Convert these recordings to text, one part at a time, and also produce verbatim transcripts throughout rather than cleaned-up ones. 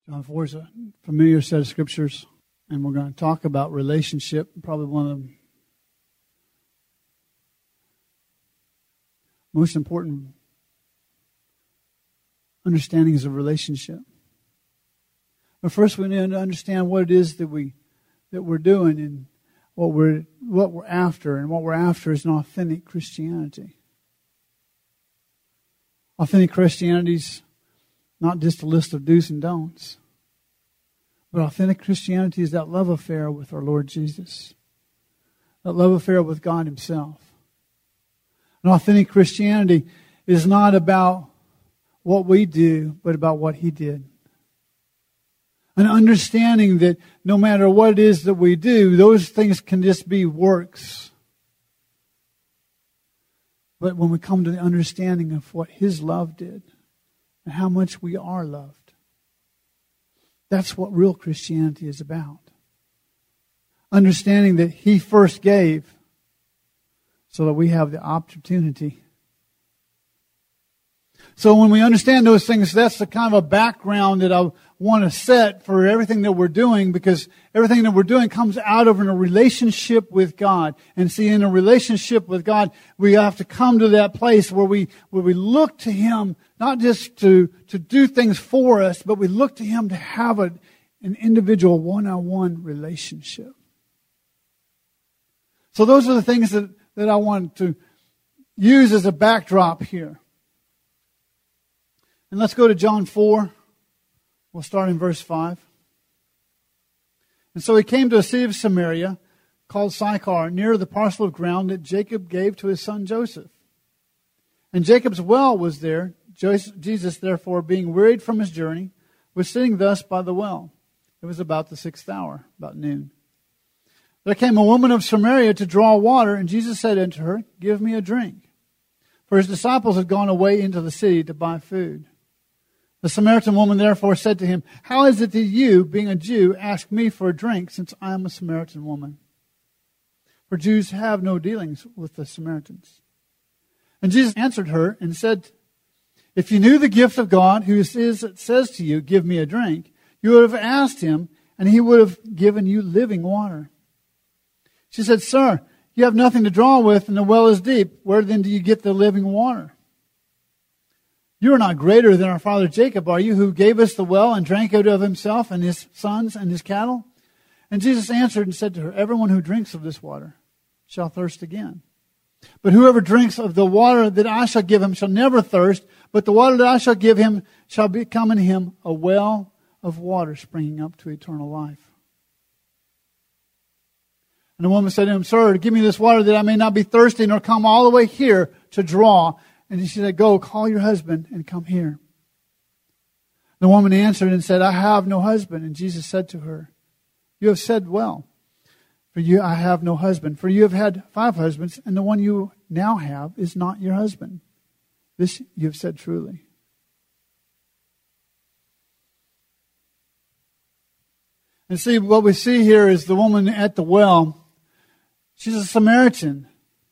John four is a familiar set of scriptures, and we're going to talk about relationship, probably one of the most important understandings of relationship. But first we need to understand what it is that, we, that we're doing and what we're, what we're after. And what we're after is an authentic Christianity. Authentic Christianity is not just a list of do's and don'ts. But authentic Christianity is that love affair with our Lord Jesus. That love affair with God Himself. An authentic Christianity is not about what we do, but about what He did. An understanding that no matter what it is that we do, those things can just be works. But when we come to the understanding of what His love did and how much we are loved, that's what real Christianity is about. Understanding that He first gave so that we have the opportunity. So when we understand those things, that's the kind of a background that I want to set for everything that we're doing, because everything that we're doing comes out of a relationship with God. And see, in a relationship with God, we have to come to that place where we where we look to Him, not just to, to do things for us, but we look to Him to have a, an individual one-on-one relationship. So those are the things that, that I want to use as a backdrop here. And let's go to John four. We'll start in verse five. And so he came to a city of Samaria called Sychar, near the parcel of ground that Jacob gave to his son Joseph. And Jacob's well was there. Jesus, therefore, being wearied from his journey, was sitting thus by the well. It was about the sixth hour, about noon. There came a woman of Samaria to draw water, and Jesus said unto her, Give me a drink. For his disciples had gone away into the city to buy food. The Samaritan woman therefore said to him, How is it that you, being a Jew, ask me for a drink, since I am a Samaritan woman? For Jews have no dealings with the Samaritans. And Jesus answered her and said, If you knew the gift of God, who it is that says to you, Give me a drink, you would have asked Him, and He would have given you living water. She said, Sir, you have nothing to draw with, and the well is deep. Where then do you get the living water? You are not greater than our father Jacob, are you, who gave us the well and drank out of himself and his sons and his cattle? And Jesus answered and said to her, Everyone who drinks of this water shall thirst again. But whoever drinks of the water that I shall give him shall never thirst, but the water that I shall give him shall become in him a well of water springing up to eternal life. And the woman said to him, Sir, give me this water that I may not be thirsty nor come all the way here to draw. And she said, Go, call your husband and come here. The woman answered and said, I have no husband. And Jesus said to her, You have said well, for you I have no husband. For you have had five husbands, and the one you now have is not your husband. This you have said truly. And see, what we see here is the woman at the well. She's a Samaritan.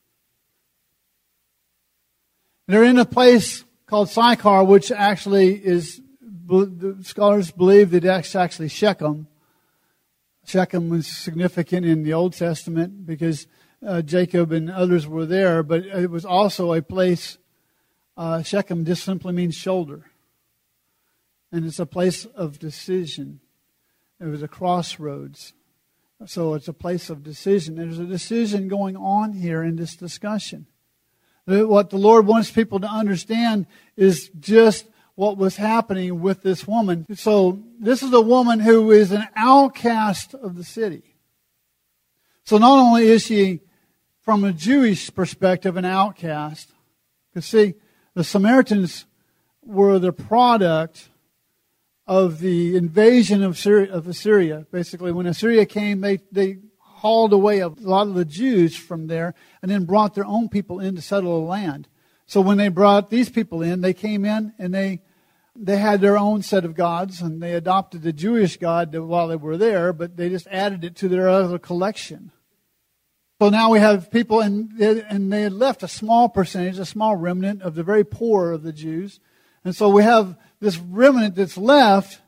They're in a place called Sychar, which actually is, the scholars believe that it's actually Shechem. Shechem was significant in the Old Testament because uh, Jacob and others were there, but it was also a place, uh, Shechem just simply means shoulder. And it's a place of decision. It was a crossroads. So it's a place of decision. There's a decision going on here in this discussion. What the Lord wants people to understand is just what was happening with this woman. So this is a woman who is an outcast of the city. So not only is she, from a Jewish perspective, an outcast, because see, the Samaritans were the product of the invasion of Syria, of Assyria. Basically, when Assyria came, they, they hauled away a lot of the Jews from there and then brought their own people in to settle the land. So when they brought these people in, they came in and they they had their own set of gods, and they adopted the Jewish God while they were there, but they just added it to their other collection. So now we have people, and they, and they had left a small percentage, a small remnant of the very poor of the Jews. And so we have this remnant that's left,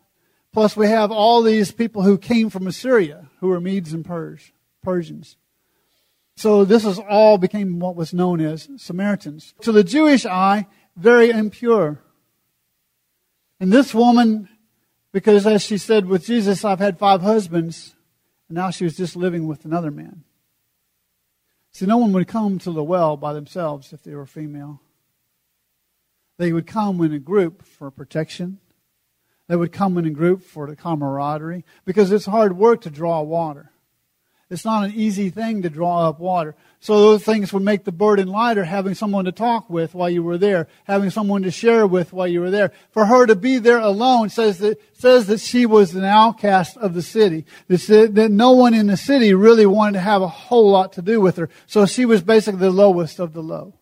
Plus we have all these people who came from Assyria, who were Medes and Pers- Persians. So this is all became what was known as Samaritans. To the Jewish eye, very impure. And this woman, because as she said with Jesus, I've had five husbands, and now she was just living with another man. See, no one would come to the well by themselves if they were female. They would come in a group for protection. They would come in a group for the camaraderie, because it's hard work to draw water. It's not an easy thing to draw up water. So those things would make the burden lighter, having someone to talk with while you were there, having someone to share with while you were there. For her to be there alone says that says that she was an outcast of the city. That no one in the city really wanted to have a whole lot to do with her. So she was basically the lowest of the low.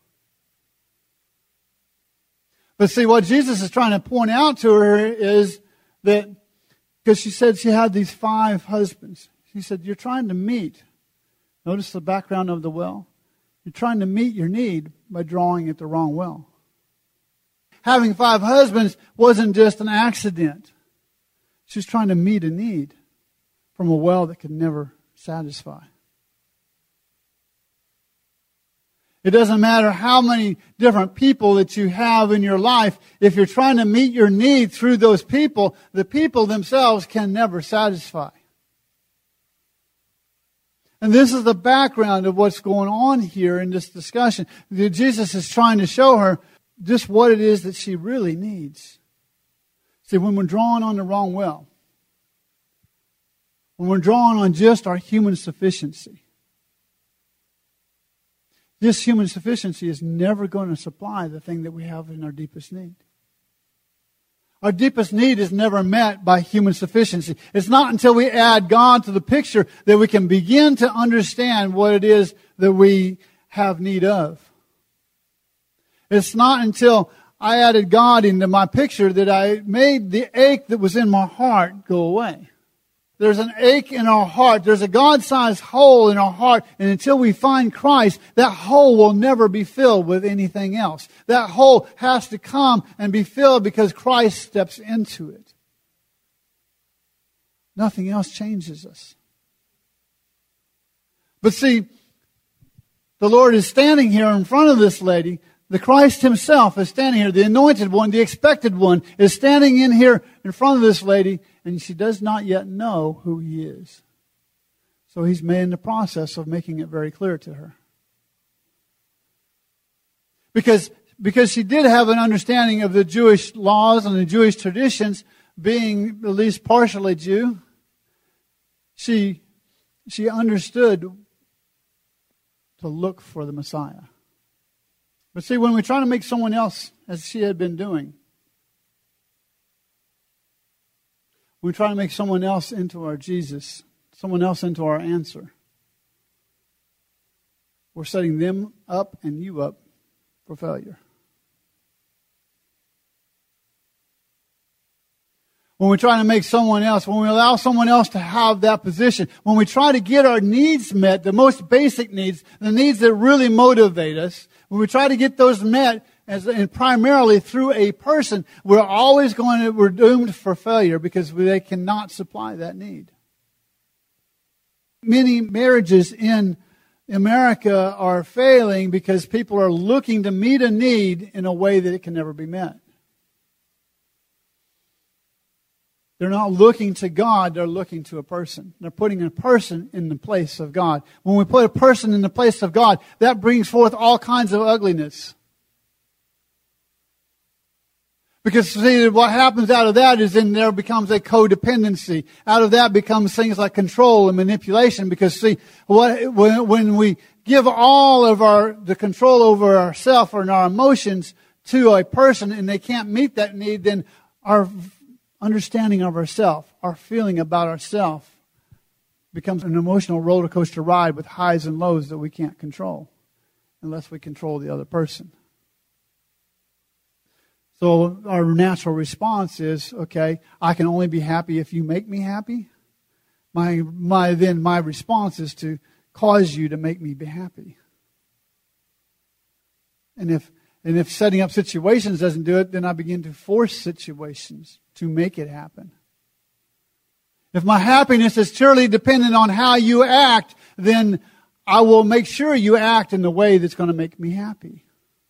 But see, what Jesus is trying to point out to her is that, because she said she had these five husbands. He said, you're trying to meet. Notice the background of the well. You're trying to meet your need by drawing at the wrong well. Having five husbands wasn't just an accident. She was trying to meet a need from a well that could never satisfy. It doesn't matter how many different people that you have in your life. If you're trying to meet your need through those people, the people themselves can never satisfy. And this is the background of what's going on here in this discussion. Jesus is trying to show her just what it is that she really needs. See, when we're drawing on the wrong well, when we're drawing on just our human sufficiency, this human sufficiency is never going to supply the thing that we have in our deepest need. Our deepest need is never met by human sufficiency. It's not until we add God to the picture that we can begin to understand what it is that we have need of. It's not until I added God into my picture that I made the ache that was in my heart go away. There's an ache in our heart. There's a God-sized hole in our heart. And until we find Christ, that hole will never be filled with anything else. That hole has to come and be filled because Christ steps into it. Nothing else changes us. But see, the Lord is standing here in front of this lady. The Christ himself is standing here. The anointed one, the expected one, is standing in here in front of this lady, and she does not yet know who he is. So he's made in the process of making it very clear to her. Because, because she did have an understanding of the Jewish laws and the Jewish traditions, being at least partially Jew, she, she understood to look for the Messiah. But see, when we try to make someone else, as she had been doing, we try to make someone else into our Jesus, someone else into our answer, we're setting them up and you up for failure. When we try to make someone else, when we allow someone else to have that position, when we try to get our needs met, the most basic needs, the needs that really motivate us, when we try to get those met, as, and primarily through a person, we're always going to, we're doomed for failure because they cannot supply that need. Many marriages in America are failing because people are looking to meet a need in a way that it can never be met. They're not looking to God, they're looking to a person. They're putting a person in the place of God. When we put a person in the place of God, that brings forth all kinds of ugliness. Because see, what happens out of that is then there becomes a codependency. Out of that becomes things like control and manipulation. Because see, what, when, when we give all of our the control over ourselves and our emotions to a person and they can't meet that need, then our understanding of ourselves, our feeling about ourselves, becomes an emotional roller coaster ride with highs and lows that we can't control unless we control the other person. So our natural response is, okay, I can only be happy if you make me happy. My, my, then my response is to cause you to make me be happy. And if, and if setting up situations doesn't do it, then I begin to force situations to make it happen. If my happiness is purely dependent on how you act, then I will make sure you act in the way that's going to make me happy.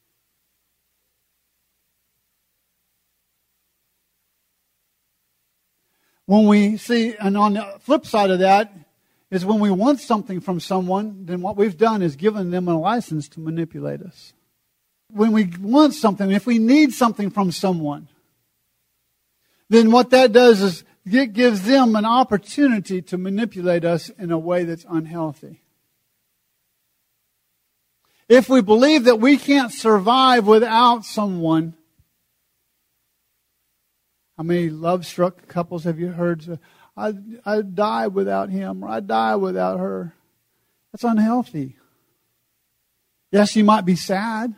When we see, and on the flip side of that, is when we want something from someone, then what we've done is given them a license to manipulate us. When we want something, if we need something from someone, then what that does is it gives them an opportunity to manipulate us in a way that's unhealthy. If we believe that we can't survive without someone, how many love-struck couples have you heard? I I die without him, or I die without her. That's unhealthy. Yes, you might be sad.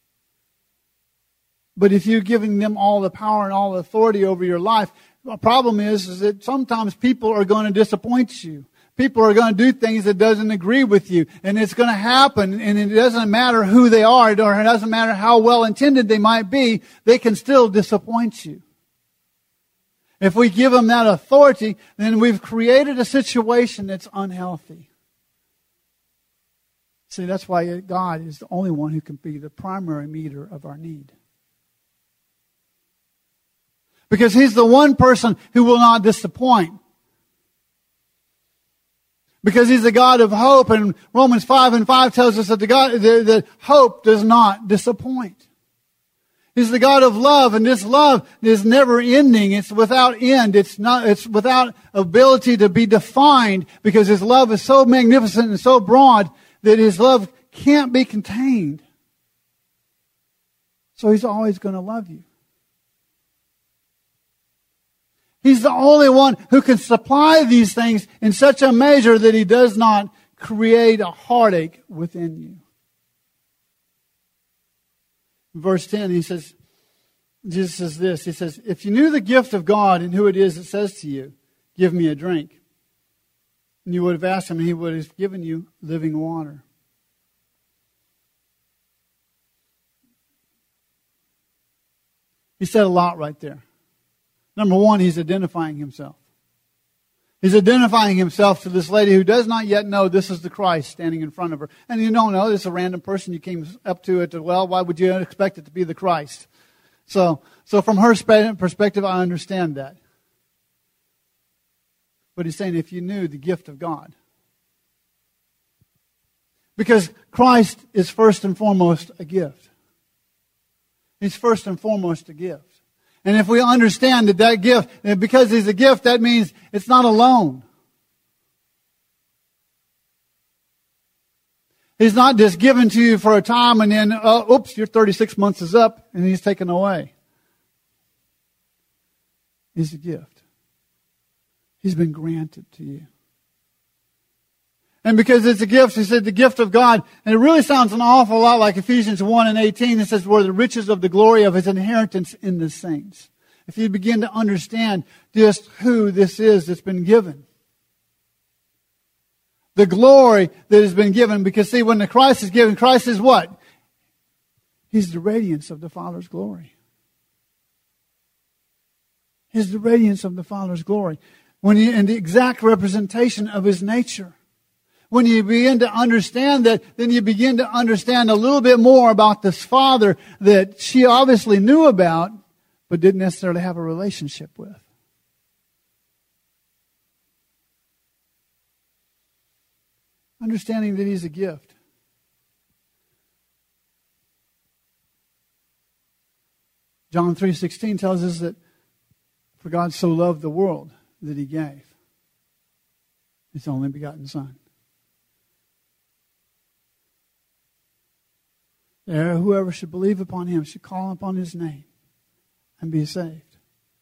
But if you're giving them all the power and all the authority over your life, the problem is, is that sometimes people are going to disappoint you. People are going to do things that doesn't agree with you. And it's going to happen, and it doesn't matter who they are, or it doesn't matter how well intended they might be, they can still disappoint you. If we give them that authority, then we've created a situation that's unhealthy. See, that's why God is the only one who can be the primary meter of our need. Because He's the one person who will not disappoint. Because He's the God of hope, and Romans five and five tells us that the God that, that hope does not disappoint. He's the God of love, and this love is never ending. It's without end. It's not, it's without ability to be defined, because His love is so magnificent and so broad that His love can't be contained. So He's always going to love you. He's the only one who can supply these things in such a measure that He does not create a heartache within you. Verse ten, he says, Jesus says this, He says, if you knew the gift of God and who it is that says to you, give me a drink, and you would have asked Him, and He would have given you living water. He said a lot right there. Number one, He's identifying Himself. He's identifying Himself to this lady who does not yet know this is the Christ standing in front of her. And you don't know, this is a random person you came up to at the well. Why would you expect it to be the Christ? So, so from her perspective, I understand that. But He's saying, if you knew the gift of God. Because Christ is first and foremost a gift. He's first and foremost a gift. And if we understand that that gift, and because He's a gift, that means it's not a loan. He's not just given to you for a time and then, uh, oops, your thirty-six months is up and He's taken away. He's a gift. He's been granted to you. And because it's a gift, He said the gift of God, and it really sounds an awful lot like Ephesians one and eighteen. It says, were the riches of the glory of His inheritance in the saints. If you begin to understand just who this is that's been given. The glory that has been given, because see, when the Christ is given, Christ is what? He's the radiance of the Father's glory. He's the radiance of the Father's glory. When you, and the exact representation of His nature. When you begin to understand that, then you begin to understand a little bit more about this Father that she obviously knew about, but didn't necessarily have a relationship with. Understanding that He's a gift. John three sixteen tells us that for God so loved the world that He gave His only begotten Son. There, whoever should believe upon Him should call upon His name and be saved.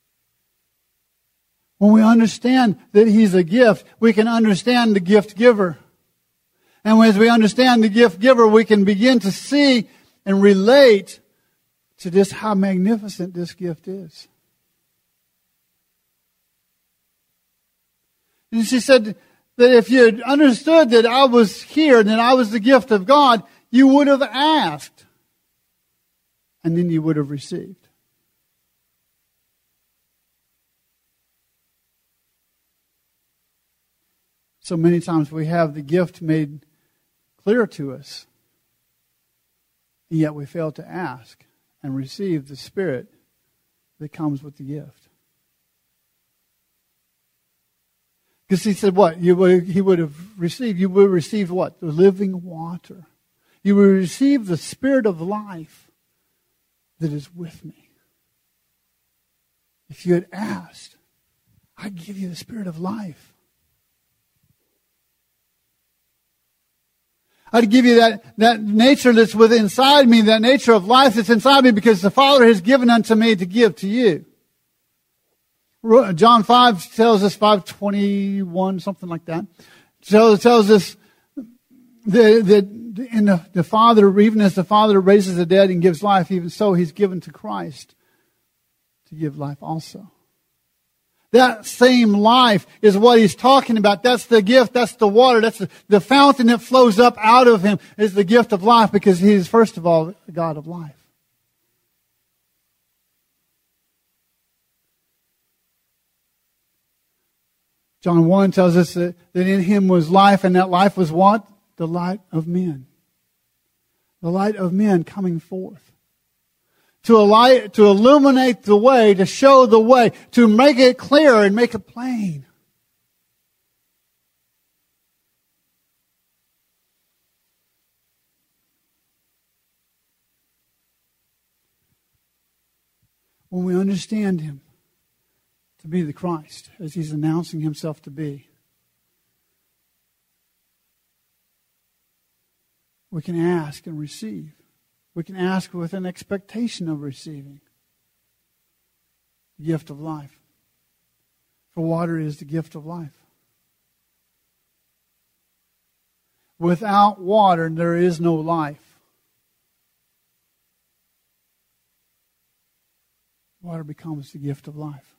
When we understand that He's a gift, we can understand the gift giver. And as we understand the gift giver, we can begin to see and relate to just how magnificent this gift is. And she said that if you had understood that I was here and that I was the gift of God, you would have asked, and then you would have received. So many times we have the gift made clear to us, and yet we fail to ask and receive the Spirit that comes with the gift. Because he said what? You would, he would have received, you would have received what? The living water. You will receive the Spirit of life that is with me. If you had asked, I'd give you the Spirit of life. I'd give you that, that nature that's within inside me, that nature of life that's inside me, because the Father has given unto me to give to you. John five tells us, five twenty-one, something like that, tells, tells us that, that in the, the Father, even as the Father raises the dead and gives life, even so He's given to Christ to give life also. That same life is what He's talking about. That's the gift. That's the water. That's the, the fountain that flows up out of Him is the gift of life, because He is, first of all, the God of life. John one tells us that, that in Him was life, and that life was what? The light of men. The light of men coming forth. To, light, to illuminate the way, to show the way, to make it clear and make it plain. When we understand Him to be the Christ, as He's announcing Himself to be, we can ask and receive. We can ask with an expectation of receiving the gift of life. For water is the gift of life. Without water, there is no life. Water becomes the gift of life.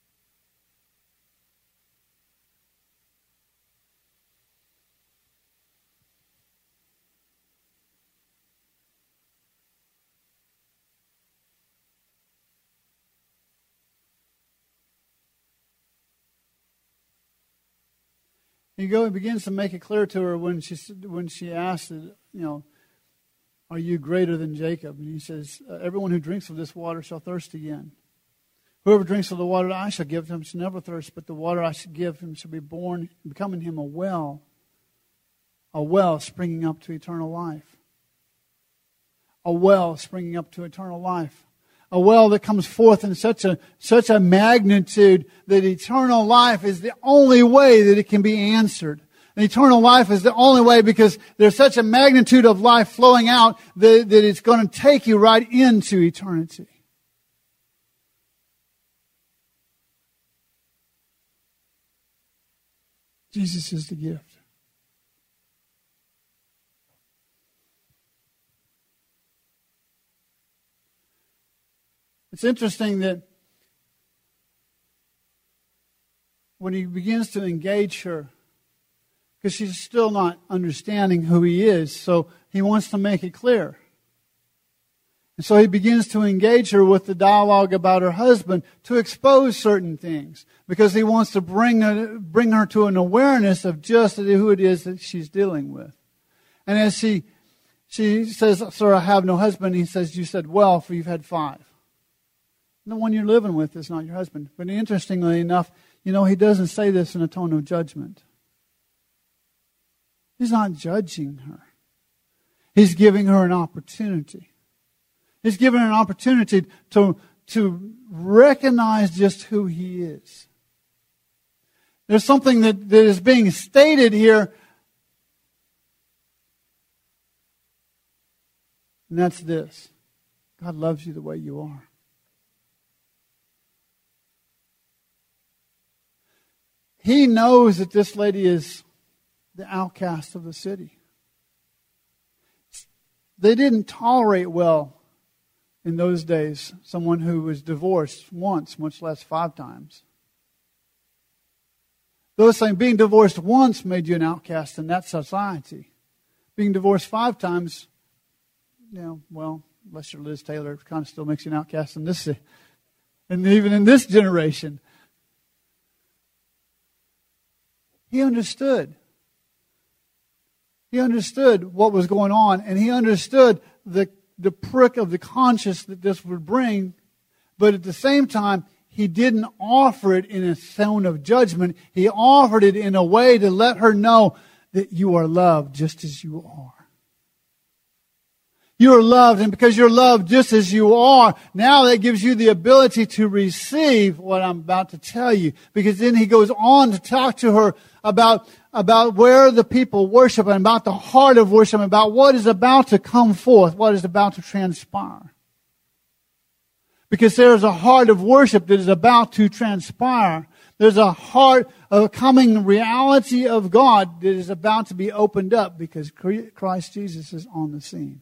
He go. He begins to make it clear to her when she when she asks, you know, are you greater than Jacob? And he says, everyone who drinks of this water shall thirst again. Whoever drinks of the water that I shall give him shall never thirst, but the water I shall give him shall be born, becoming him a well, a well springing up to eternal life. A well springing up to eternal life. A well that comes forth in such a such a magnitude that eternal life is the only way that it can be answered. And eternal life is the only way because there's such a magnitude of life flowing out that, that it's going to take you right into eternity. Jesus is the gift. It's interesting that when he begins to engage her, because she's still not understanding who he is, so he wants to make it clear. And so he begins to engage her with the dialogue about her husband to expose certain things, because he wants to bring her, bring her to an awareness of just who it is that she's dealing with. And as she, she says, sir, I have no husband, he says, you said, well, for you've had five. The one you're living with is not your husband. But interestingly enough, you know, he doesn't say this in a tone of judgment. He's not judging her. He's giving her an opportunity. He's giving her an opportunity to, to recognize just who he is. There's something that, that is being stated here, and that's this. God loves you the way you are. He knows that this lady is the outcast of the city. They didn't tolerate well in those days someone who was divorced once, much less five times. Those saying being divorced once made you an outcast in that society. Being divorced five times, you know, well, unless you're Liz Taylor, it kind of still makes you an outcast in this, and even in this generation. He understood. He understood what was going on, and he understood the, the prick of the conscience that this would bring. But at the same time, he didn't offer it in a tone of judgment. He offered it in a way to let her know that you are loved just as you are. You are loved, and because you're loved just as you are, now that gives you the ability to receive what I'm about to tell you. Because then he goes on to talk to her about, about where the people worship and about the heart of worship, and about what is about to come forth, what is about to transpire. Because there is a heart of worship that is about to transpire. There's a heart of a coming reality of God that is about to be opened up because Christ Jesus is on the scene.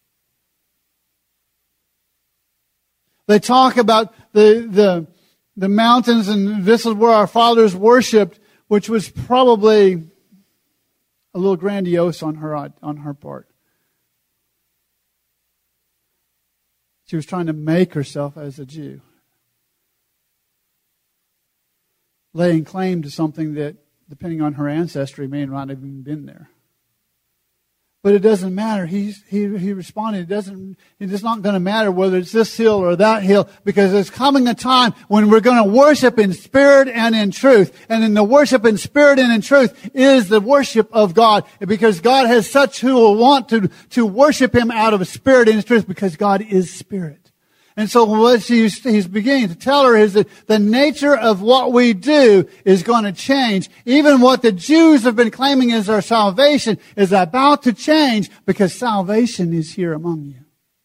They talk about the, the, the mountains, and this is where our fathers worshipped, which was probably a little grandiose on her, on her part. She was trying to make herself as a Jew, laying claim to something that, depending on her ancestry, may not have even been there. But it doesn't matter. He, he, he responded, it doesn't, it's not going to matter whether it's this hill or that hill, because there's coming a time when we're going to worship in spirit and in truth. And in the worship in spirit and in truth is the worship of God. Because God has such who will want to, to worship Him out of spirit and truth, because God is spirit. And so what he's, he's beginning to tell her is that the nature of what we do is going to change. Even what the Jews have been claiming as our salvation is about to change, because salvation is here among you.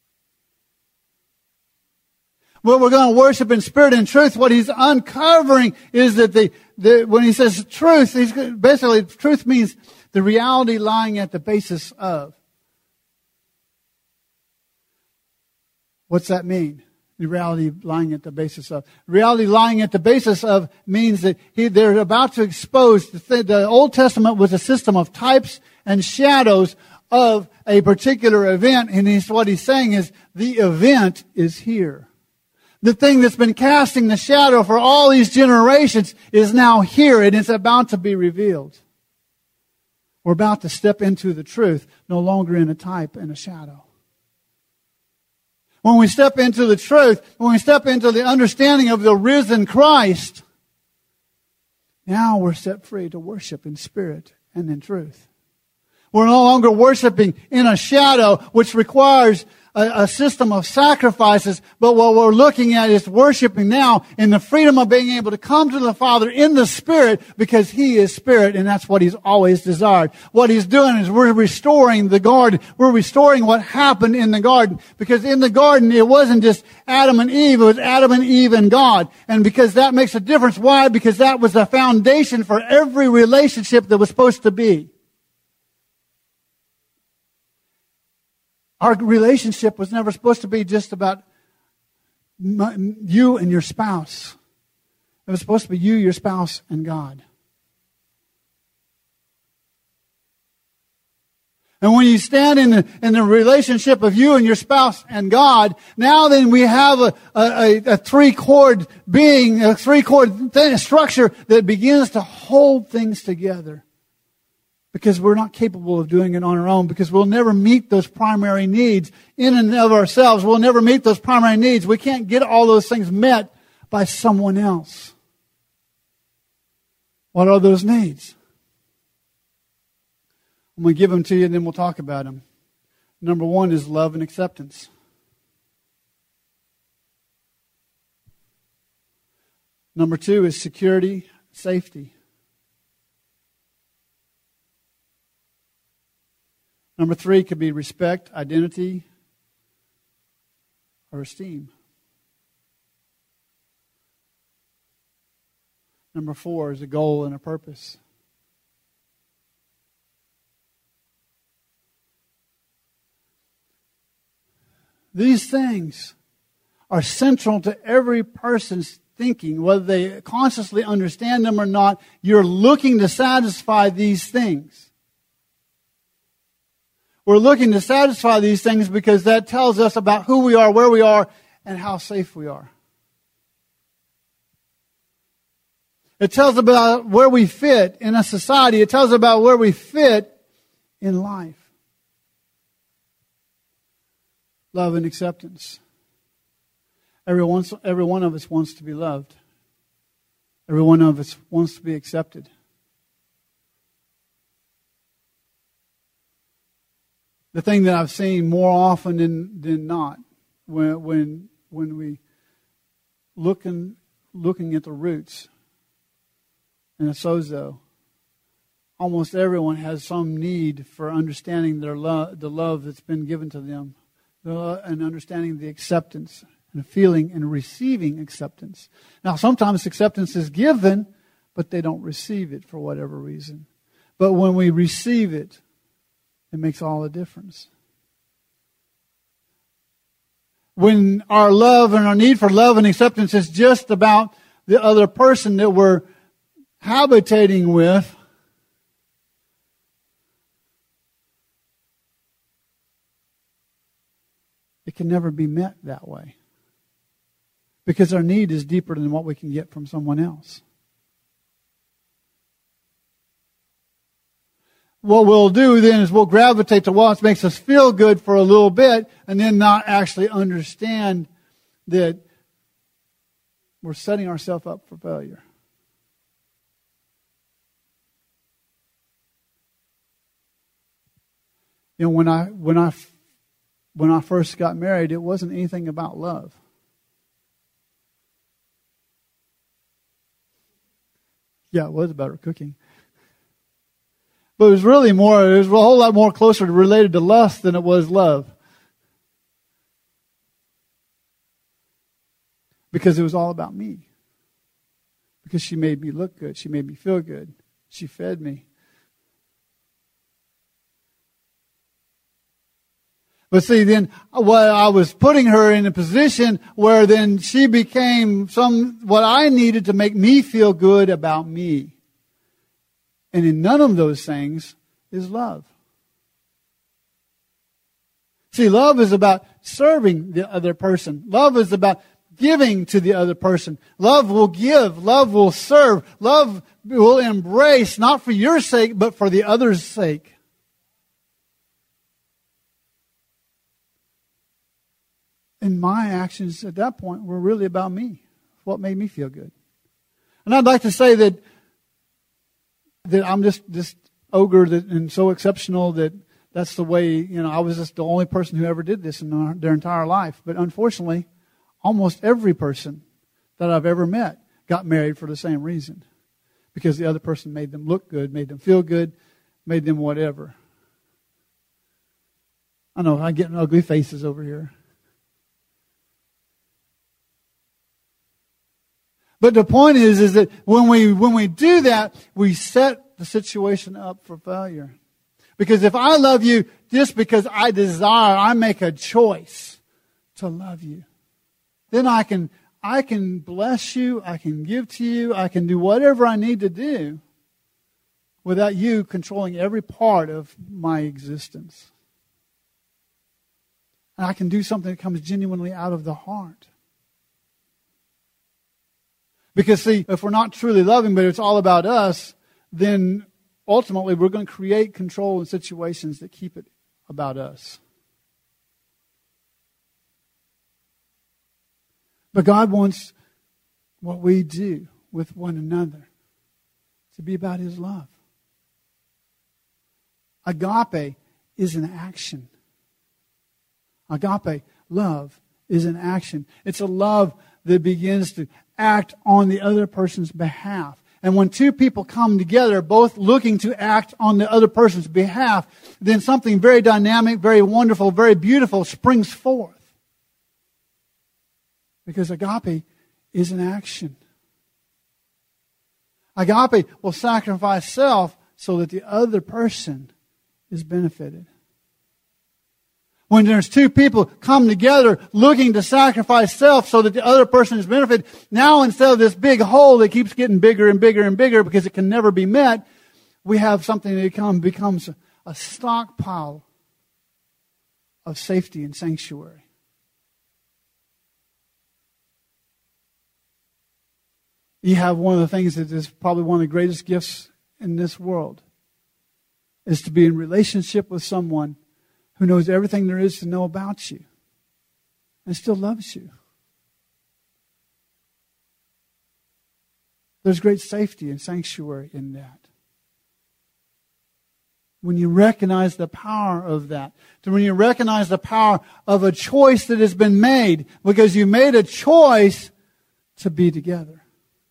Well, we're going to worship in spirit and truth. What he's uncovering is that the, the when he says truth, he's basically, truth means the reality lying at the basis of. What's that mean? The reality lying at the basis of. Reality lying at the basis of means that he, they're about to expose. The, th- the Old Testament was a system of types and shadows of a particular event. And he's, what he's saying is the event is here. The thing that's been casting the shadow for all these generations is now here, and it's about to be revealed. We're about to step into the truth, no longer in a type and a shadow. When we step into the truth, when we step into the understanding of the risen Christ, now we're set free to worship in spirit and in truth. We're no longer worshiping in a shadow, which requires a, a system of sacrifices, but what we're looking at is worshiping now in the freedom of being able to come to the Father in the Spirit, because He is Spirit, and that's what He's always desired. What He's doing is we're restoring the garden. We're restoring what happened in the garden, because in the garden it wasn't just Adam and Eve, it was Adam and Eve and God. And because that makes a difference. Why? Because that was the foundation for every relationship that was supposed to be. Our relationship was never supposed to be just about you and your spouse. It was supposed to be you, your spouse, and God. And when you stand in the, in the relationship of you and your spouse and God, now then we have a, a, a three-chord being, a three-chord thing, a structure that begins to hold things together. Because we're not capable of doing it on our own, because we'll never meet those primary needs in and of ourselves. We'll never meet those primary needs. We can't get all those things met by someone else. What are those needs? I'm going to give them to you, and then we'll talk about them. Number one is love and acceptance. Number two is security, safety. Number three could be respect, identity, or esteem. Number four is a goal and a purpose. These things are central to every person's thinking, whether they consciously understand them or not. You're looking to satisfy these things. We're looking to satisfy these things because that tells us about who we are, where we are, and how safe we are. It tells about where we fit in a society. It tells about where we fit in life. Love and acceptance. Every one, every one of us wants to be loved. Every one of us wants to be accepted. The thing that I've seen more often than, than not, when when when we looking looking at the roots in a sozo, almost everyone has some need for understanding their love, the love that's been given to them, the, and understanding the acceptance and feeling and receiving acceptance. Now, sometimes acceptance is given, but they don't receive it for whatever reason. But when we receive it, it makes all the difference. When our love and our need for love and acceptance is just about the other person that we're habitating with, it can never be met that way. Because our need is deeper than what we can get from someone else. What we'll do then is we'll gravitate to what makes us feel good for a little bit and then not actually understand that we're setting ourselves up for failure. You know, when I when I when I first got married, it wasn't anything about love. Yeah, it was about cooking. But it was really more, it was a whole lot more closer related to lust than it was love. Because it was all about me. Because she made me look good. She made me feel good. She fed me. But see, then what I was putting her in a position where then she became some what I needed to make me feel good about me. And in none of those things is love. See, love is about serving the other person. Love is about giving to the other person. Love will give. Love will serve. Love will embrace, not for your sake, but for the other's sake. And my actions at that point were really about me. What made me feel good. And I'd like to say that that I'm just this ogre that and so exceptional that that's the way, you know, I was just the only person who ever did this in their, their entire life. But unfortunately, almost every person that I've ever met got married for the same reason. Because the other person made them look good, made them feel good, made them whatever. I know, I'm getting ugly faces over here. But the point is, is that when we when we do that, we set the situation up for failure. Because if I love you just because I desire, I make a choice to love you, then I can I can bless you, I can give to you, I can do whatever I need to do without you controlling every part of my existence. And I can do something that comes genuinely out of the heart. Because, see, if we're not truly loving, but it's all about us, then ultimately we're going to create control in situations that keep it about us. But God wants what we do with one another to be about His love. Agape is an action. Agape, love, is an action. It's a love that begins to act on the other person's behalf. And when two people come together, both looking to act on the other person's behalf, then something very dynamic, very wonderful, very beautiful springs forth. Because agape is an action. Agape will sacrifice self so that the other person is benefited. When there's two people come together looking to sacrifice self so that the other person is benefited, now instead of this big hole that keeps getting bigger and bigger and bigger because it can never be met, we have something that become, becomes a stockpile of safety and sanctuary. You have one of the things that is probably one of the greatest gifts in this world, is to be in relationship with someone who knows everything there is to know about you and still loves you. There's great safety and sanctuary in that. When you recognize the power of that, when you recognize the power of a choice that has been made, because you made a choice to be together.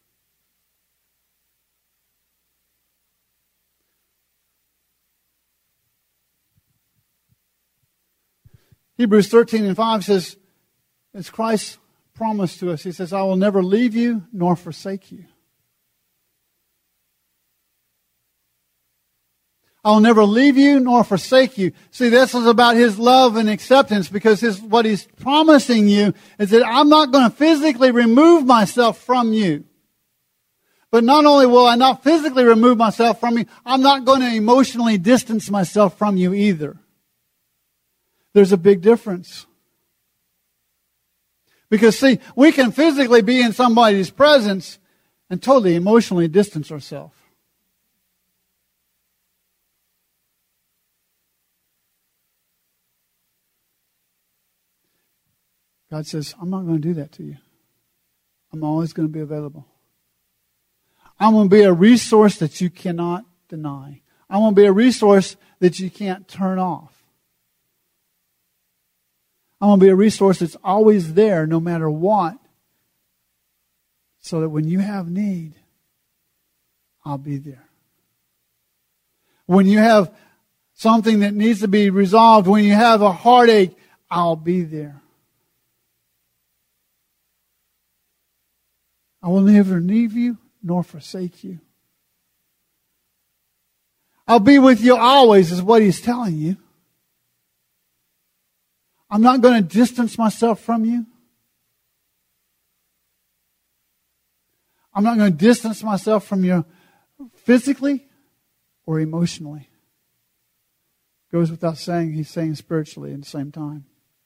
Hebrews thirteen and five says, as Christ promised to us, He says, I will never leave you nor forsake you. I'll never leave you nor forsake you. See, this is about His love and acceptance, because his, what He's promising you is that I'm not going to physically remove myself from you. But not only will I not physically remove myself from you, I'm not going to emotionally distance myself from you either. There's a big difference. Because, see, we can physically be in somebody's presence and totally emotionally distance ourselves. God says, I'm not going to do that to you. I'm always going to be available. I'm going to be a resource that you cannot deny. I'm going to be a resource that you can't turn off. I'm going to be a resource that's always there no matter what, so that when you have need, I'll be there. When you have something that needs to be resolved, when you have a heartache, I'll be there. I will never leave you nor forsake you. I'll be with you always is what He's telling you. I'm not going to distance myself from you. I'm not going to distance myself from you physically or emotionally. Goes without saying, He's saying spiritually at the same time.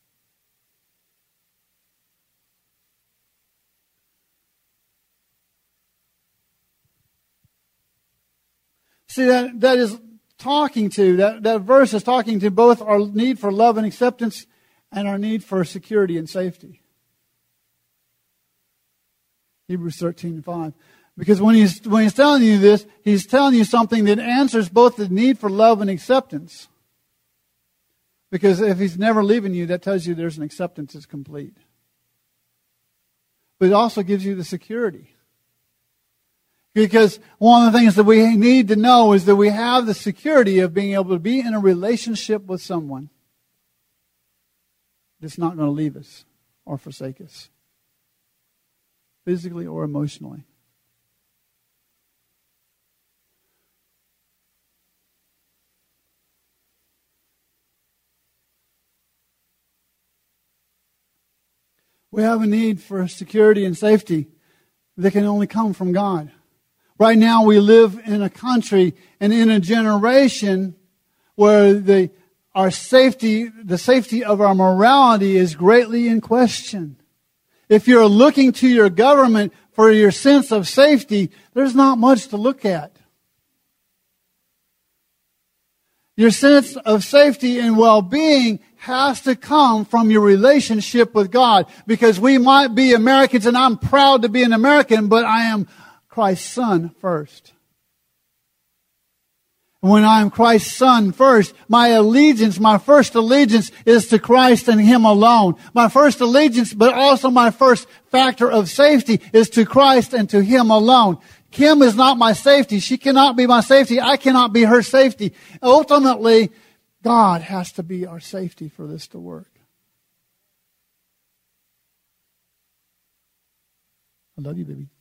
See, that, that is talking to, that, that verse is talking to both our need for love and acceptance and our need for security and safety. Hebrews thirteen five. Because when he's, when he's telling you this, He's telling you something that answers both the need for love and acceptance. Because if He's never leaving you, that tells you there's an acceptance that's complete. But it also gives you the security. Because one of the things that we need to know is that we have the security of being able to be in a relationship with someone that's not going to leave us or forsake us, physically or emotionally. We have a need for security and safety that can only come from God. Right now we live in a country and in a generation where the our safety, the safety of our morality is greatly in question. If you're looking to your government for your sense of safety, there's not much to look at. Your sense of safety and well-being has to come from your relationship with God. Because we might be Americans, and I'm proud to be an American, but I am Christ's son first. When I am Christ's son first, my allegiance, my first allegiance is to Christ and Him alone. My first allegiance, but also my first factor of safety is to Christ and to Him alone. Kim is not my safety. She cannot be my safety. I cannot be her safety. Ultimately, God has to be our safety for this to work. I love you, baby.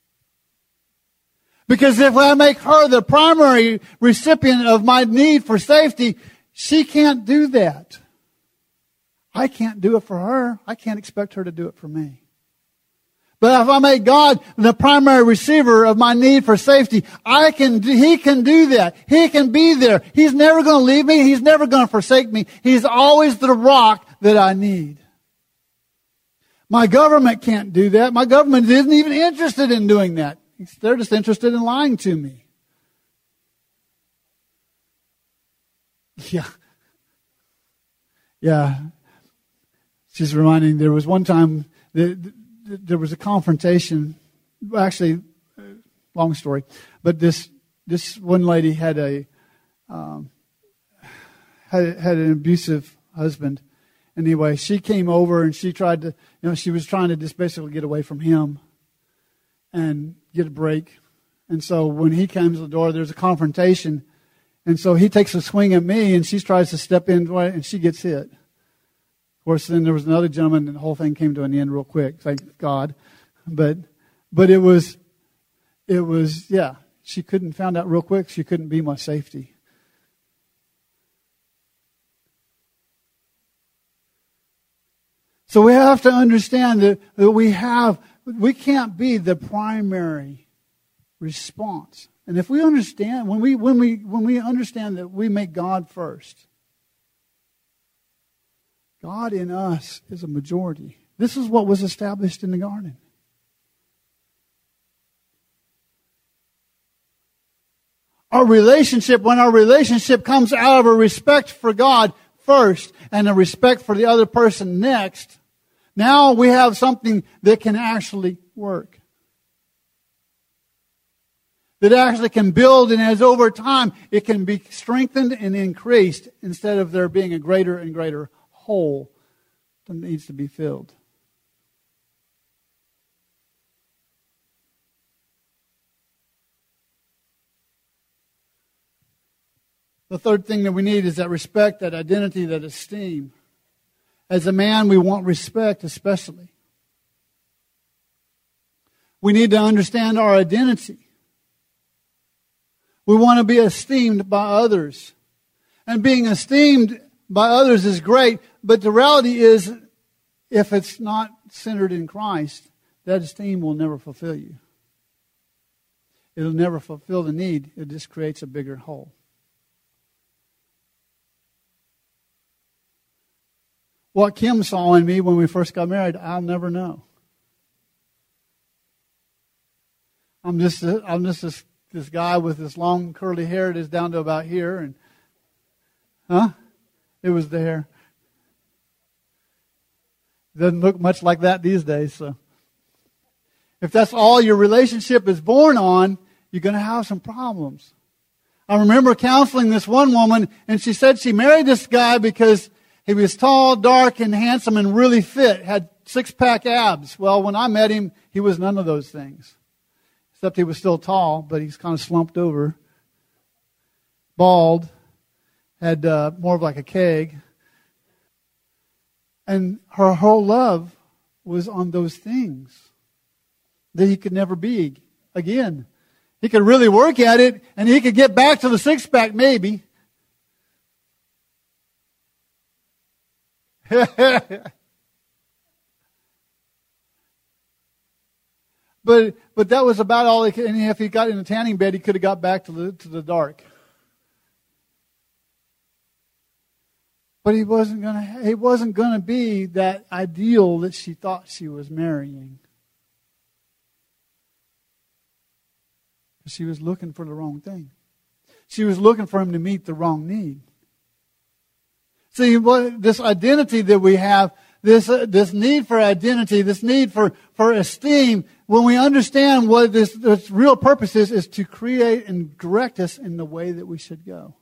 Because if I make her the primary recipient of my need for safety, she can't do that. I can't do it for her. I can't expect her to do it for me. But if I make God the primary receiver of my need for safety, I can, He can do that. He can be there. He's never going to leave me. He's never going to forsake me. He's always the rock that I need. My government can't do that. My government isn't even interested in doing that. They're just interested in lying to me. Yeah. Yeah. She's reminding, there was one time, that there was a confrontation. Actually, long story. But this this one lady had a um, had had an abusive husband. Anyway, she came over and she tried to, you know, she was trying to just basically get away from him and get a break. And so when he comes to the door, there's a confrontation. And so he takes a swing at me, and she tries to step in, and she gets hit. Of course, then there was another gentleman, and the whole thing came to an end real quick, thank God. But but it was, it was, yeah, she couldn't, found out real quick she couldn't be my safety. So we have to understand that, that we have, we can't be the primary response. And if we understand, when we when we when we understand that we make God first, God in us is a majority. This is what was established in the garden. Our relationship, when our relationship comes out of a respect for God first and a respect for the other person next, now we have something that can actually work. That actually can build, and as over time, it can be strengthened and increased instead of there being a greater and greater hole that needs to be filled. The third thing that we need is that respect, that identity, that esteem. As a man, we want respect especially. We need to understand our identity. We want to be esteemed by others. And being esteemed by others is great, but the reality is, if it's not centered in Christ, that esteem will never fulfill you. It'll never fulfill the need. It just creates a bigger hole. What Kim saw in me when we first got married, I'll never know. I'm just a, I'm just this, this guy with this long curly hair that's down to about here, and huh? It was the hair. Doesn't look much like that these days. So, if that's all your relationship is born on, you're going to have some problems. I remember counseling this one woman, and she said she married this guy because he was tall, dark, and handsome, and really fit. Had six-pack abs. Well, when I met him, he was none of those things. Except he was still tall, but he's kind of slumped over. Bald. Had uh, more of like a keg. And her whole love was on those things that he could never be again. He could really work at it, and he could get back to the six-pack maybe. but but that was about all he could. And if he got in a tanning bed, he could have got back to the to the dark. But he wasn't gonna. He wasn't gonna be that ideal that she thought she was marrying. She was looking for the wrong thing. She was looking for him to meet the wrong need. See, what this identity that we have, this uh, this need for identity, this need for, for esteem, when we understand what this, this real purpose is, is to create and direct us in the way that we should go.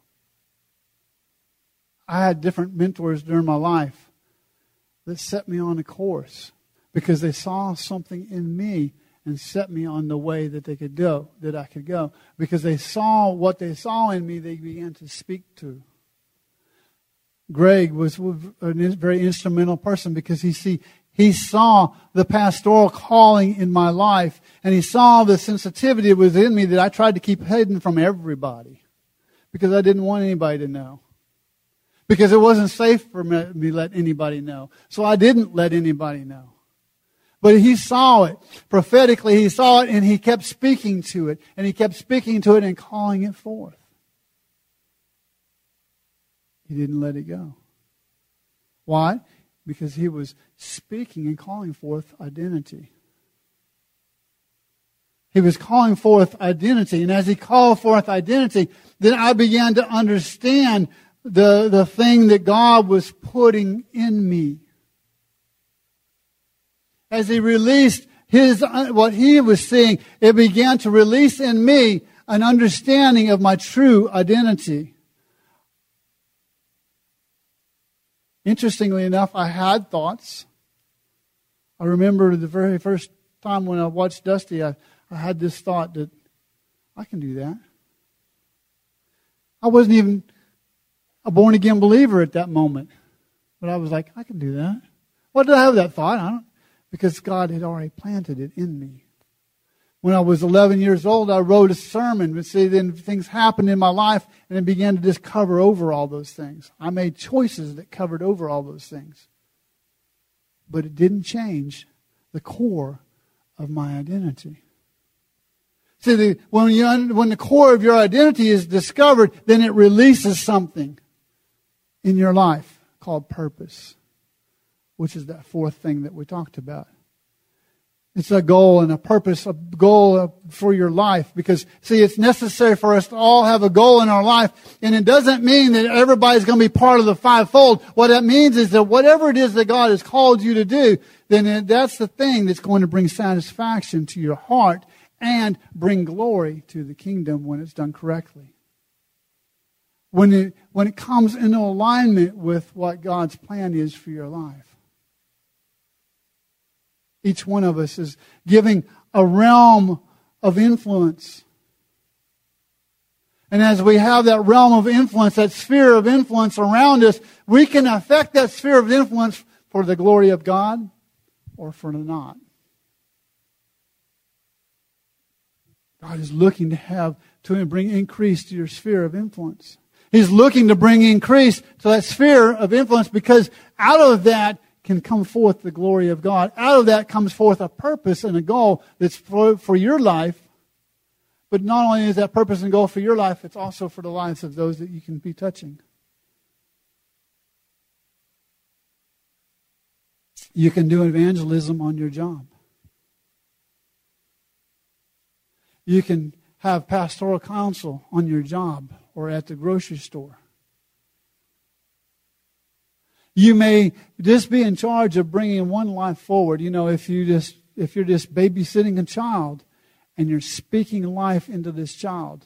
I had different mentors during my life that set me on a course because they saw something in me and set me on the way that they could go, that I could go. Because they saw what they saw in me, they began to speak to. Greg was a very instrumental person because he see he saw the pastoral calling in my life, and he saw the sensitivity within me that I tried to keep hidden from everybody because I didn't want anybody to know. Because it wasn't safe for me to let anybody know. So I didn't let anybody know. But he saw it. Prophetically, he saw it, and he kept speaking to it. And he kept speaking to it and calling it forth. He didn't let it go. Why? Because he was speaking and calling forth identity. He was calling forth identity. And as he called forth identity, then I began to understand the, the thing that God was putting in me. As he released his, what he was seeing, it began to release in me an understanding of my true identity. Interestingly enough, I had thoughts. I remember the very first time when I watched Dusty, I, I had this thought that I can do that. I wasn't even a born-again believer at that moment. But I was like, I can do that. Why did I have that thought? I don't, because God had already planted it in me. When I was eleven years old, I wrote a sermon. But see, then things happened in my life, and it began to just cover over all those things. I made choices that covered over all those things. But it didn't change the core of my identity. See, the, when, you, when the core of your identity is discovered, then it releases something in your life called purpose, which is that fourth thing that we talked about. It's a goal and a purpose, a goal for your life. Because, see, it's necessary for us to all have a goal in our life. And it doesn't mean that everybody's going to be part of the fivefold. What that means is that whatever it is that God has called you to do, then that's the thing that's going to bring satisfaction to your heart and bring glory to the kingdom when it's done correctly. When it, when it comes into alignment with what God's plan is for your life. Each one of us is giving a realm of influence. And as we have that realm of influence, that sphere of influence around us, we can affect that sphere of influence for the glory of God or for not. God is looking to have, to bring increase to your sphere of influence. He's looking to bring increase to that sphere of influence because out of that can come forth the glory of God. Out of that comes forth a purpose and a goal that's for, for your life. But not only is that purpose and goal for your life, it's also for the lives of those that you can be touching. You can do evangelism on your job. You can have pastoral counsel on your job or at the grocery store. You may just be in charge of bringing one life forward. You know, if you just if you're just babysitting a child and you're speaking life into this child,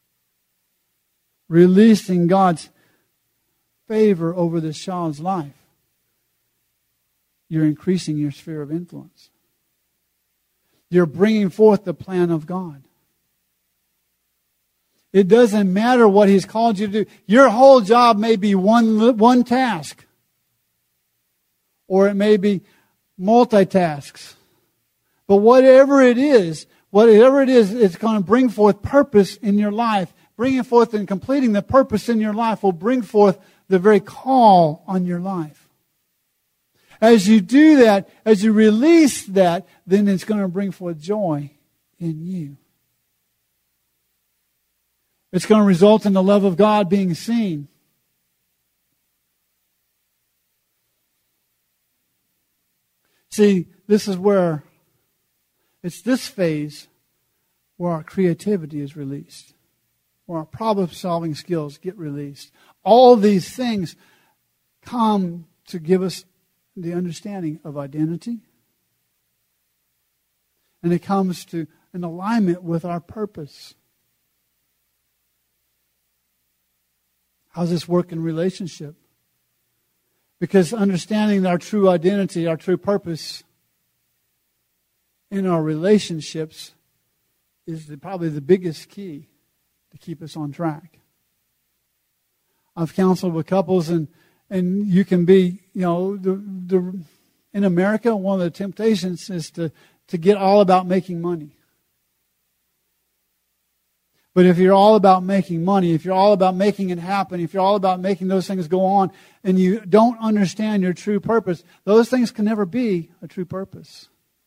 releasing God's favor over this child's life, you're increasing your sphere of influence. You're bringing forth the plan of God. It doesn't matter what He's called you to do. Your whole job may be one, one task. Or it may be multitasks. But whatever it is, whatever it is, it's going to bring forth purpose in your life. Bringing forth and completing the purpose in your life will bring forth the very call on your life. As you do that, as you release that, then it's going to bring forth joy in you. It's going to result in the love of God being seen. See, this is where, it's this phase where our creativity is released, where our problem-solving skills get released. All these things come to give us the understanding of identity, and it comes to an alignment with our purpose. How does this work in relationship? Because understanding our true identity, our true purpose in our relationships is the, probably the biggest key to keep us on track. I've counseled with couples, and and you can be, you know, the, the in America, one of the temptations is to, to get all about making money. But if you're all about making money, if you're all about making it happen, if you're all about making those things go on, and you don't understand your true purpose, those things can never be a true purpose.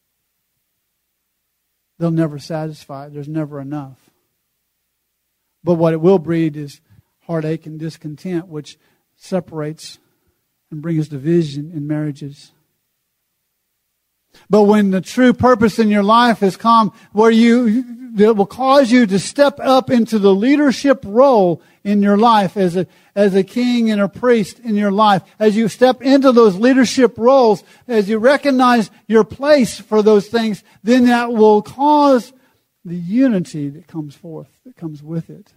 They'll never satisfy. There's never enough. But what it will breed is heartache and discontent, which separates and brings division in marriages. But when the true purpose in your life has come, where you, that will cause you to step up into the leadership role in your life as a, as a king and a priest in your life, as you step into those leadership roles, as you recognize your place for those things, then that will cause the unity that comes forth, that comes with it.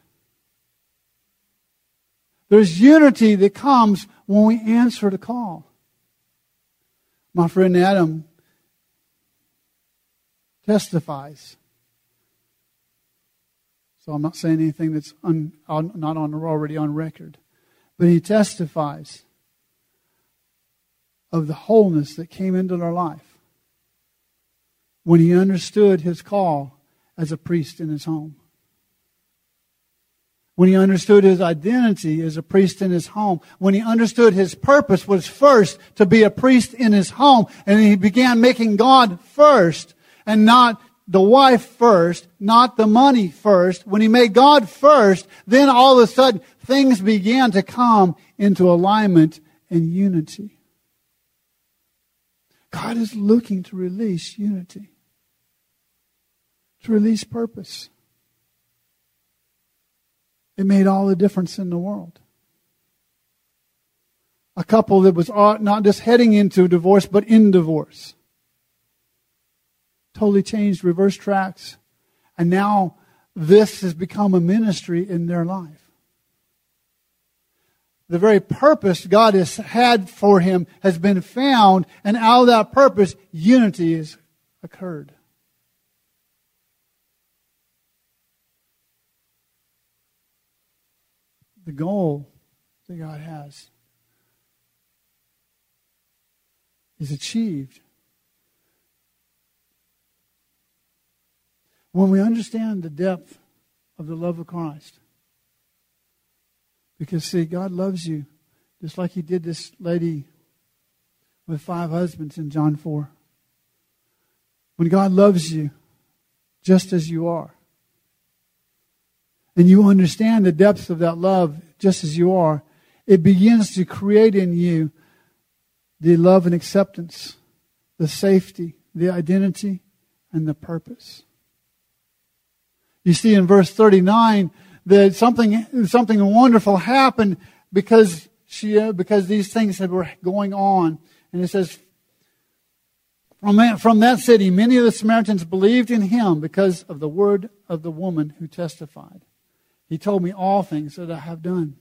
There's unity that comes when we answer the call. My friend Adam testifies. So I'm not saying anything that's un, on, not on already on record. But he testifies of the wholeness that came into their life when he understood his call as a priest in his home. When he understood his identity as a priest in his home. When he understood his purpose was first to be a priest in his home. And he began making God first and not the wife first, not the money first. When he made God first, then all of a sudden things began to come into alignment and unity. God is looking to release unity, to release purpose. It made all the difference in the world. A couple that was not just heading into divorce, but in divorce. Totally changed, reverse tracks. And now this has become a ministry in their life. The very purpose God has had for him has been found, and out of that purpose, unity has occurred. The goal that God has is achieved when we understand the depth of the love of Christ. Because, see, God loves you just like he did this lady with five husbands in John four. When God loves you just as you are, and you understand the depths of that love just as you are, it begins to create in you the love and acceptance, the safety, the identity, and the purpose. You see in verse thirty-nine that something something wonderful happened because she uh, because these things that were going on. And it says, from that, from that city, many of the Samaritans believed in him because of the word of the woman who testified. He told me all things that I have done.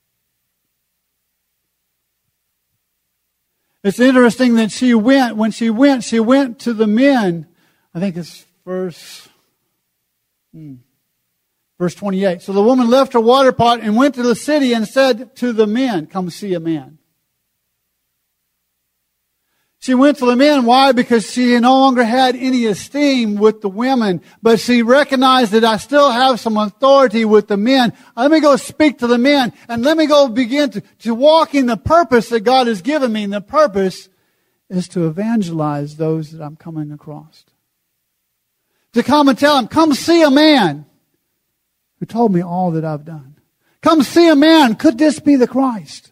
It's interesting that she went, when she went, she went to the men. I think it's verse, hmm, verse twenty-eight. So the woman left her water pot and went to the city and said to the men, come see a man. She went to the men. Why? Because she no longer had any esteem with the women, but she recognized that I still have some authority with the men. Let me go speak to the men, and let me go begin to, to walk in the purpose that God has given me. And the purpose is to evangelize those that I'm coming across. To come and tell them, come see a man who told me all that I've done. Come see a man. Could this be the Christ?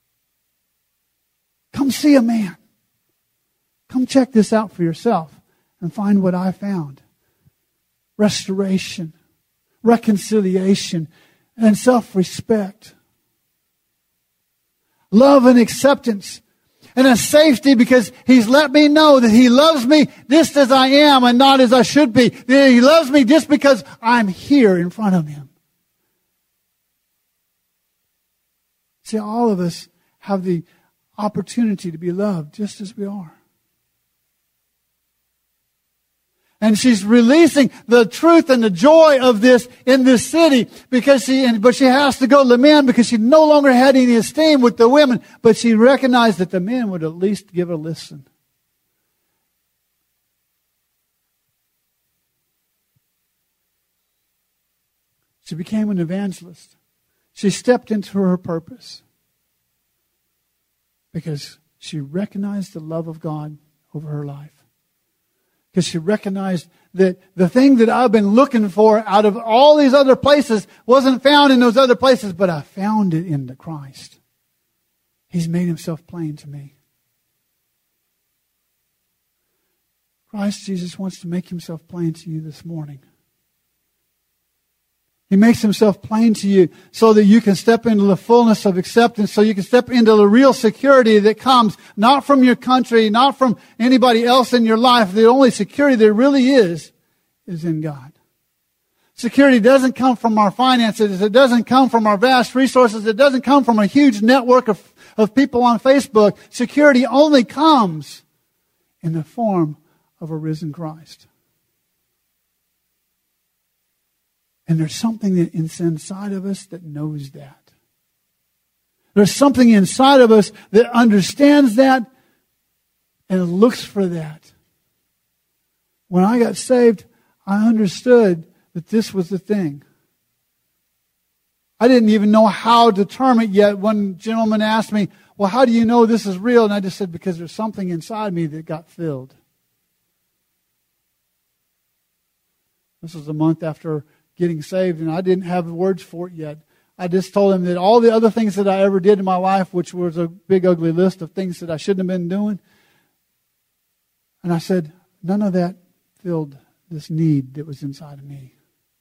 Come see a man. Come check this out for yourself and find what I found. Restoration, reconciliation, and self-respect. Love and acceptance. And a safety because He's let me know that He loves me just as I am and not as I should be. That He loves me just because I'm here in front of Him. See, all of us have the opportunity to be loved just as we are. And she's releasing the truth and the joy of this in this city because she, but she has to go to the men because she no longer had any esteem with the women. But she recognized that the men would at least give a listen. She became an evangelist. She stepped into her purpose because she recognized the love of God over her life. Because she recognized that the thing that I've been looking for out of all these other places wasn't found in those other places, but I found it in the Christ. He's made Himself plain to me. Christ Jesus wants to make himself plain to you this morning. He makes himself plain to you so that you can step into the fullness of acceptance, so you can step into the real security that comes not from your country, not from anybody else in your life. The only security there really is, is in God. Security doesn't come from our finances. It doesn't come from our vast resources. It doesn't come from a huge network of, of people on Facebook. Security only comes in the form of a risen Christ. And there's something that is inside of us that knows that. There's something inside of us that understands that and looks for that. When I got saved, I understood that this was the thing. I didn't even know how to term it yet. One gentleman asked me, well, how do you know this is real? And I just said, because there's something inside me that got filled. This was a month after getting saved, and I didn't have the words for it yet. I just told him that all the other things that I ever did in my life, which was a big ugly list of things that I shouldn't have been doing, and I said, none of that filled this need that was inside of me.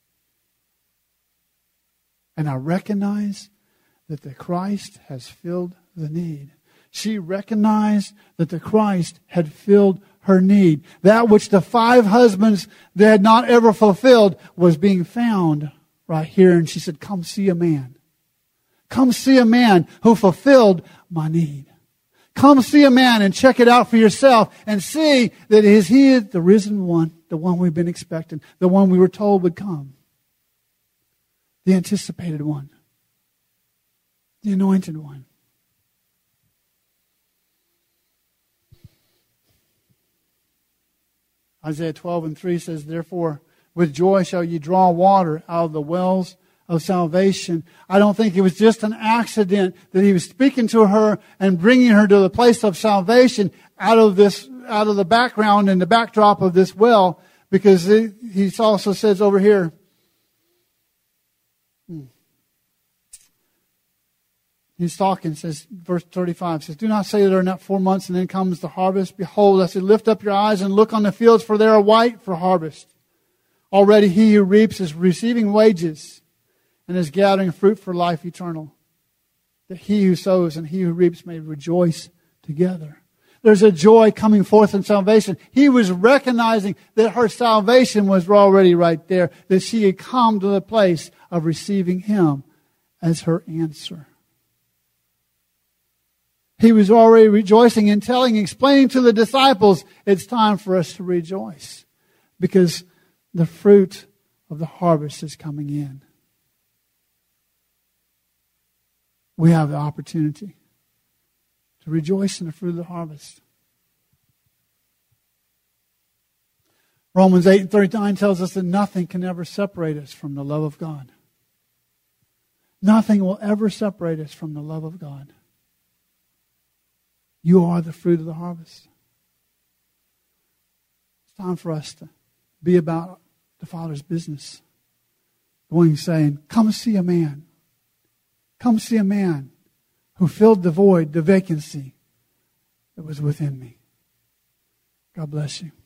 And I recognize that the Christ has filled the need. She recognized that the Christ had filled her need. That which the five husbands that had not ever fulfilled was being found right here. And she said, come see a man. Come see a man who fulfilled my need. Come see a man and check it out for yourself and see that is he the risen one, the one we've been expecting, the one we were told would come. The anticipated one. The anointed one. Isaiah twelve and three says, therefore, with joy shall ye draw water out of the wells of salvation. I don't think it was just an accident that he was speaking to her and bringing her to the place of salvation out of this, out of the background and the backdrop of this well, because it, he also says over here, hmm, he's talking, says, verse thirty-five says, do not say there are not four months and then comes the harvest. Behold, I say, lift up your eyes and look on the fields, for they are white for harvest. Already he who reaps is receiving wages and is gathering fruit for life eternal, that he who sows and he who reaps may rejoice together. There's a joy coming forth in salvation. He was recognizing that her salvation was already right there, that she had come to the place of receiving him as her answer. He was already rejoicing and telling, explaining to the disciples, it's time for us to rejoice because the fruit of the harvest is coming in. We have the opportunity to rejoice in the fruit of the harvest. Romans eight and thirty-nine tells us that nothing can ever separate us from the love of God. Nothing will ever separate us from the love of God. You are the fruit of the harvest. It's time for us to be about the Father's business. Going saying, come see a man. Come see a man who filled the void, the vacancy that was within me. God bless you.